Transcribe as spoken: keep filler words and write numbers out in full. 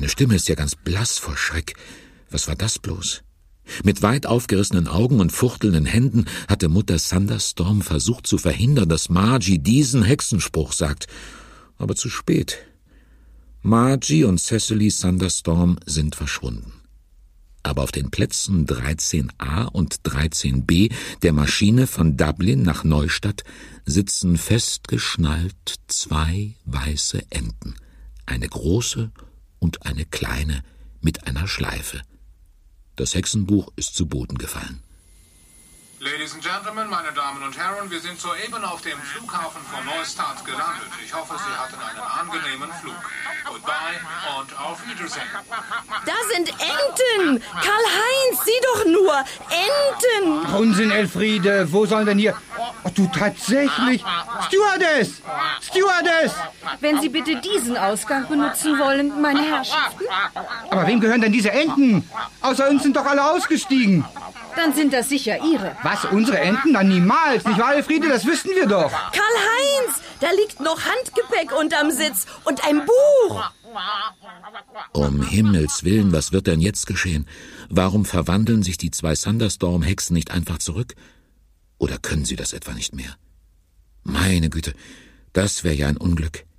Meine Stimme ist ja ganz blass vor Schreck. Was war das bloß? Mit weit aufgerissenen Augen und fuchtelnden Händen hatte Mutter Thunderstorm versucht zu verhindern, dass Margie diesen Hexenspruch sagt. Aber zu spät. Margie und Cecily Thunderstorm sind verschwunden. Aber auf den Plätzen dreizehn a und dreizehn b der Maschine von Dublin nach Neustadt sitzen festgeschnallt zwei weiße Enten. Eine große und eine kleine mit einer Schleife. Das Hexenbuch ist zu Boden gefallen. Ladies and Gentlemen, meine Damen und Herren, wir sind soeben auf dem Flughafen von Neustadt gelandet. Ich hoffe, Sie hatten einen angenehmen Flug. Goodbye und auf Wiedersehen. Da sind Enten! Karl-Heinz, sieh doch nur! Enten! Unsinn, Elfriede, wo sollen denn hier... Oh, du tatsächlich! Stewardess! Stewardess! Wenn Sie bitte diesen Ausgang benutzen wollen, meine Herrschaften. Aber wem gehören denn diese Enten? Außer uns sind doch alle ausgestiegen. Dann sind das sicher Ihre. Was, unsere Enten? Dann niemals. Nicht wahr, Elfriede? Das wüssten wir doch. Karl-Heinz, da liegt noch Handgepäck unterm Sitz und ein Buch. Um Himmels Willen, was wird denn jetzt geschehen? Warum verwandeln sich die zwei Thunderstorm-Hexen nicht einfach zurück? Oder können sie das etwa nicht mehr? Meine Güte, das wäre ja ein Unglück.